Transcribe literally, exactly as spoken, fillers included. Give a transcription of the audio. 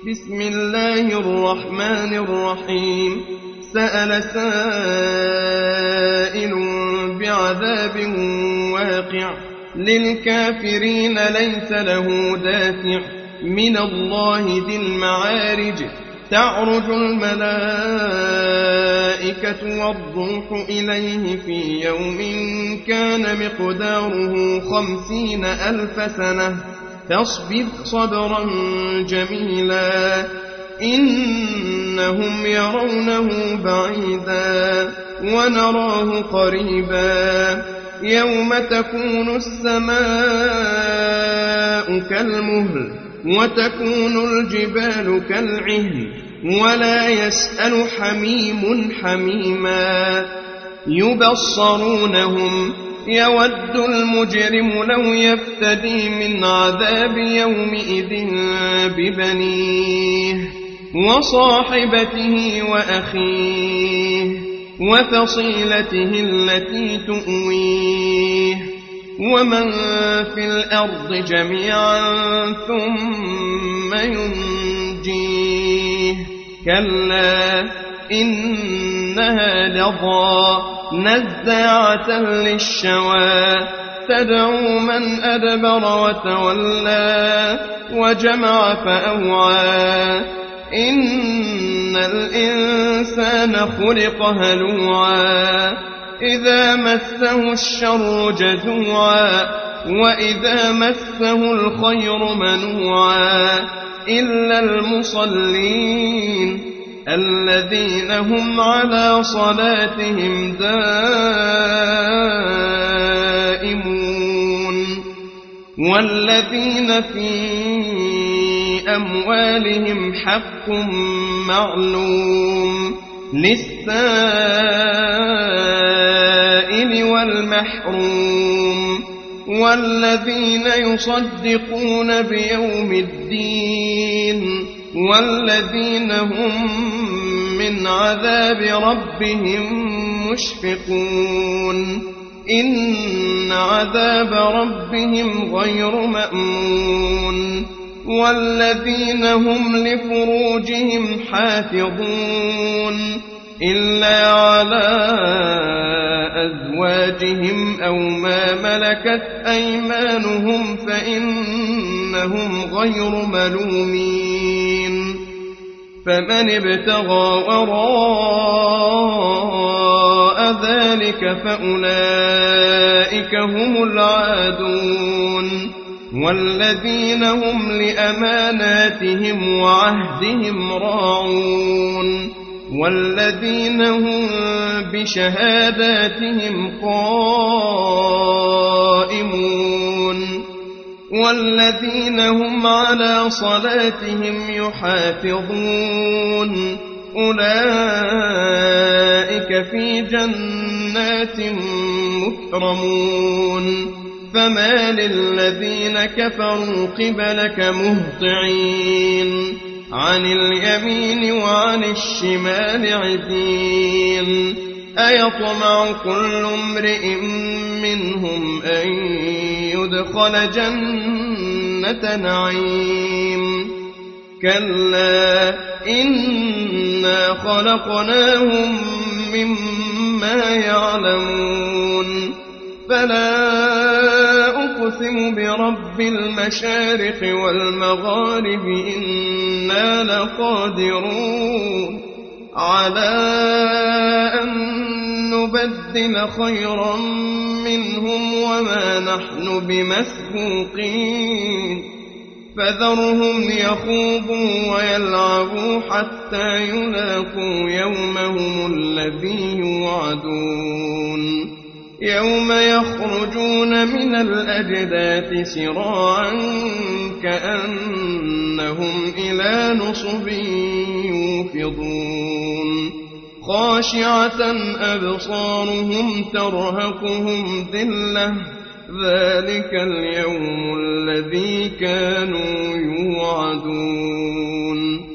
بسم الله الرحمن الرحيم سأل سائل بعذاب واقع للكافرين ليس له دافع من الله ذي المعارج تعرج الملائكة والروح إليه في يوم كان مقداره خمسين ألف سنة فاصبر صبرا جميلا إنهم يرونه بعيدا ونراه قريبا يوم تكون السماء كالمهل وتكون الجبال كالعهن ولا يسأل حميم حميما يبصرونهم يود المجرم لو يفتدي من عذاب يومئذ ببنيه وصاحبته وأخيه وفصيلته التي تؤويه ومن في الأرض جميعا ثم ينجيه كلا إنها لظى نزاعة للشوى تدعو من أدبر وتولى وجمع فأوعى إن الإنسان خلق هلوعا إذا مسه الشر جزوعا وإذا مسه الخير منوعا إلا المصلين الذين هم على صلاتهم دائمون والذين في أموالهم حق معلوم للسائل والمحروم والذين يصدقون بيوم الدين والذين هم من عذاب ربهم مشفقون إن عذاب ربهم غير مأمون والذين هم لفروجهم حافظون إلا على أزواجهم أو ما ملكت أيمانهم فإنهم غير ملومين فمن ابتغى وراء ذلك فأولئك هم العادون والذين هم لأماناتهم وعهدهم راعون والذين هم بشهاداتهم قائمون والذين هم على صلاتهم يحافظون أولئك في جنات مكرمون فما للذين كفروا قبلك مهطعين عن اليمين وعن الشمال عزين أيطمع كل امرئ منهم أن يدخل جنة نعيم كلا إنا خلقناهم مما يعلمون فلا أقسم برب المشارق والمغارب إنا لقادرون على أن نبدل خيرا منهم وما نحن بمسبوقين فذرهم يخوضوا ويلعبوا حتى يلاقوا يومهم الذي يوعدون يوم يخرجون من الأجداث سراعا كأنهم إلى نصب يوفضون خاشعة أبصارهم ترهقهم ذلة ذلك اليوم الذي كانوا يوعدون